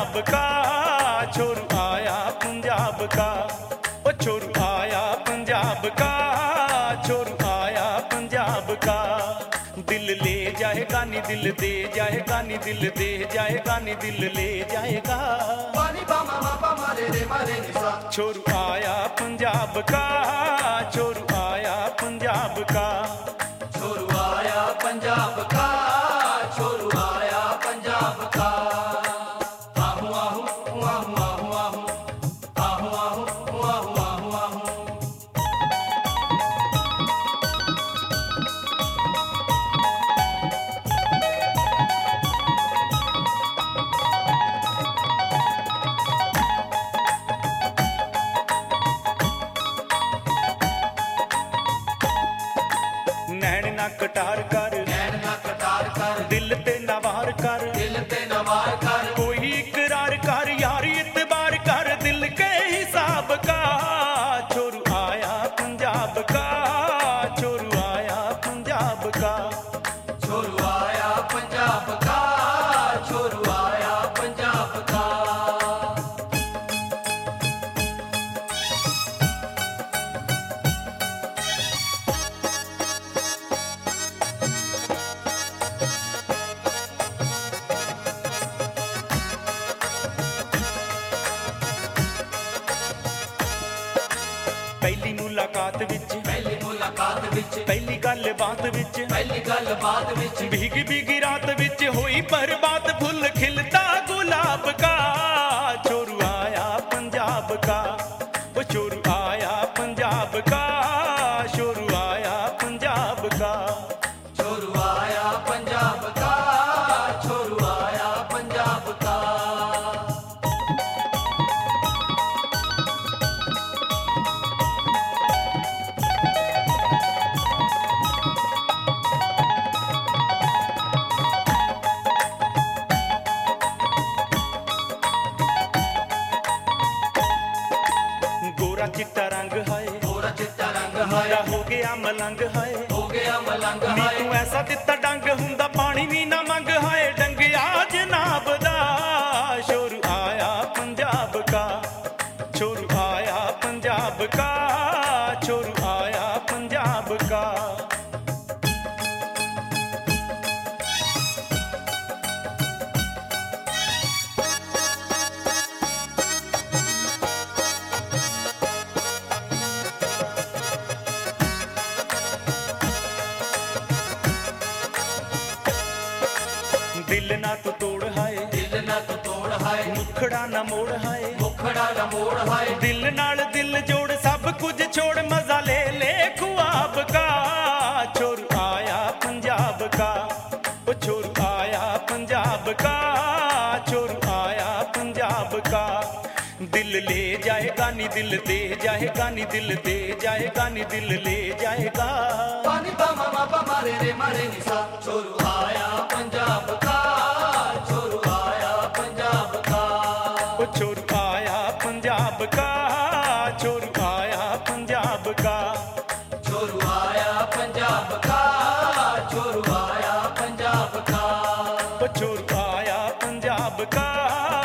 पंजाब का, छोरू आया पंजाब का, ओ छोरू आया पंजाब का, छोरू आया पंजाब का। दिल ले जाएगा नी दिल दे जाएगा नी दिल दे जाएगा नी दिल ले जाएगा। छोरू आया पंजाब का, छोरू आया पंजाब का, छोरू आया पंजाब का, छोरू आया पंजाब का। आहू आहू आहू आहू आहू आहू आहू आहू आहू आहू। नैन ना कटार कर, नैन ना कटार कर, दिल ते नवार कर, दिल ते नवार कर। कोई इकरार कर यारी इतबार कर दिल के हिसाब का। छोरू आया पंजाब का, छोरू आया पंजाब का, छोरू आया पंजाब का, छोरू आया पंजाब का। पहली मुलाकात विच, पहली मुलाकात विच, पहली गल बात विच, पहली गल बात विच, भीगी भीगी रात विच हुई बर्बाद फुल खिलता गुलाब का। छोरू आया पंजाब का, ओ छोरू आया पंजाब का, छोरू आया पंजाब का। छोरू आया पंजाब का, छोरू आया पंजाब का। गोरा चिट्टा रंग है, गोरा चिट्टा रंग है, मेरा हो गया मलंग है, हो गया मलंग नी है। तू ऐसा दिता डंग हुंदा पानी भी ना मंग है डंगिया जनाब दा। छोरू आया पंजाब का, छोरू आया पंजाब का, छोरू आया पंजाब का। दिल ना तू तोड़ है, दिल ना तू तोड़ है, मुखड़ा ना मोड़ है, मुखड़ा ना मोड़ है। दिल नाल दिल जोड़ सब कुछ छोड़ मजा ले ले ख्वाब का। छोरू आया पंजाब का, ओ छोरू आया पंजाब का, छोरू आया पंजाब का। दिल ले जाएगा नी दिल दे जाएगा नी दिल दे जाएगा नी दिल ले जाएगा। पानी पामा मापा मारे रे मारे निशा। छोरू आया पंजाब का, छोरू आया पंजाब का, ओ छोरू आया पंजाब का, छोरू आया पंजाब का, छोरू आया पंजाब का, छोरू आया पंजाब का, ओ छोरू आया पंजाब का।